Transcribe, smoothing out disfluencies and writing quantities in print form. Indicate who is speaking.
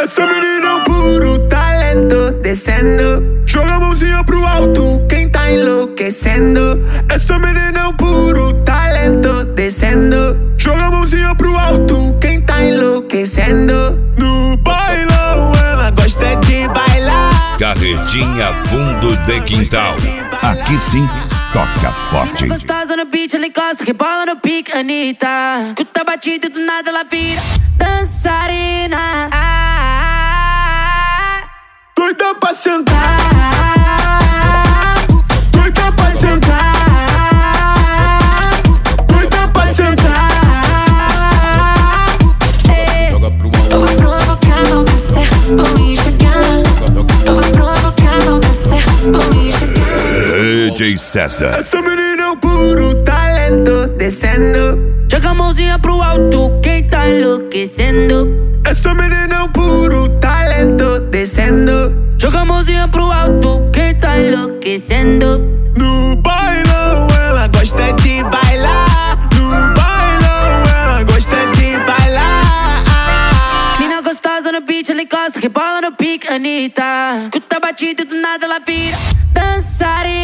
Speaker 1: Essa menina é um puro talento, descendo. Joga a mãozinha pro alto, quem tá enlouquecendo. Essa menina é um puro talento, descendo. Joga a mãozinha pro alto, quem tá enlouquecendo. No bailão ela gosta de bailar.
Speaker 2: Carretinha Fundo de Quintal. Aqui sim, toca forte.
Speaker 3: Gostosa no beat, ela encosta, rebola no pique, Anitta. Escuta a batida e do nada ela vira dançarina.
Speaker 1: Doida pra sentar, doida pra sentar, doida pra sentar.
Speaker 3: Eu vou provocar, vou descer, vou enxergar. Eu vou provocar, vou descer, vou enxergar.
Speaker 2: DJ César.
Speaker 1: Essa menina é um puro talento, descendo.
Speaker 3: Joga a mãozinha pro alto, quem tá enlouquecendo.
Speaker 1: Essa menina é um puro talento, descendo.
Speaker 3: Joga a mãozinha pro alto, quem tá enlouquecendo.
Speaker 1: No bailão ela gosta de bailar. No bailão ela gosta de bailar.
Speaker 3: Mina gostosa no beat, ela encosta, rebola no pique, Anitta. Escuta a batida e do nada ela vira dançarina.